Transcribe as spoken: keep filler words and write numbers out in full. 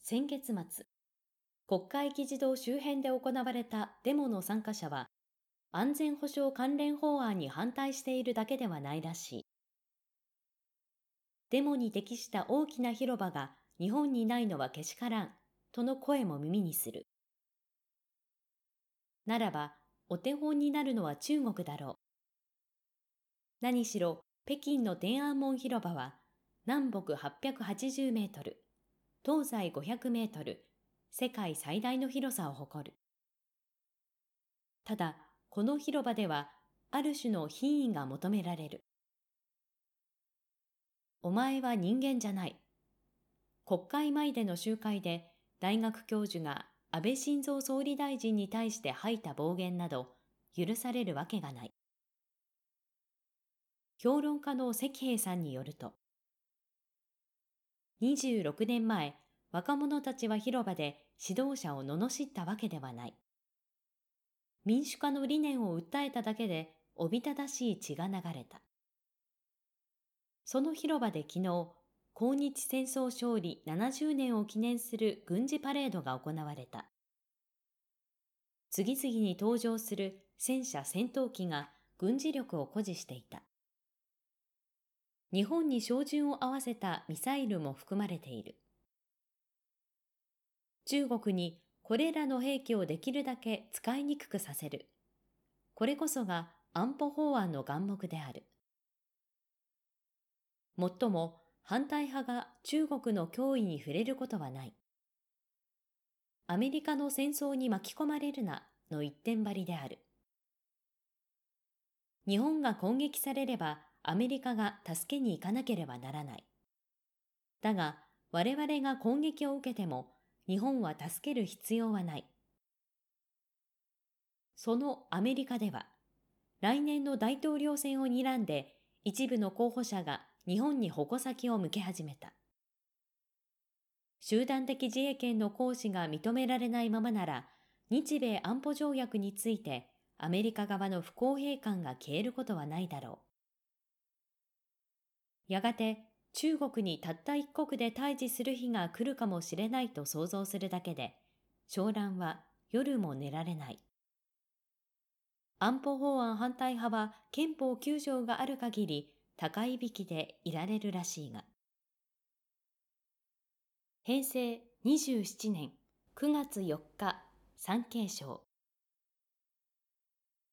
先月末、国会議事堂周辺で行われたデモの参加者は、安全保障関連法案に反対しているだけではないらしい。デモに適した大きな広場が日本にないのはけしからん、との声も耳にする。ならば、お手本になるのは中国だろう。何しろ、北京の天安門広場は、南北はっぴゃくはちじゅうメートル、東西ごひゃくメートル、世界最大の広さを誇る。ただ、この広場では、ある種の品位が求められる。お前は人間じゃない。国会前での集会で、大学教授が安倍晋三総理大臣に対して吐いた暴言など、許されるわけがない。評論家の石平さんによると、にじゅうろくねんまえ、若者たちは広場で指導者を罵ったわけではない。民主化の理念を訴えただけでおびただしい血が流れた。その広場で昨日、抗日戦争勝利ななじゅうねんを記念する軍事パレードが行われた。次々に登場する戦車戦闘機が軍事力を誇示していた。日本に照準を合わせたミサイルも含まれている。中国にこれらの兵器をできるだけ使いにくくさせる。これこそが安保法案の眼目である。もっとも反対派が中国の脅威に触れることはない。アメリカの戦争に巻き込まれるなの一点張りである。日本が攻撃されればアメリカが助けに行かなければならない。だが我々が攻撃を受けても日本は助ける必要はない。そのアメリカでは来年の大統領選を睨んで一部の候補者が日本に矛先を向け始めた。集団的自衛権の行使が認められないままなら、日米安保条約についてアメリカ側の不公平感が消えることはないだろう。やがて中国にたった一国で対峙する日が来るかもしれないと想像するだけで、騒乱は夜も寝られない。安保法案反対派は憲法きゅう条がある限り高いびきでいられるらしいが。へいせいにじゅうななねんくがつよっか、産経省。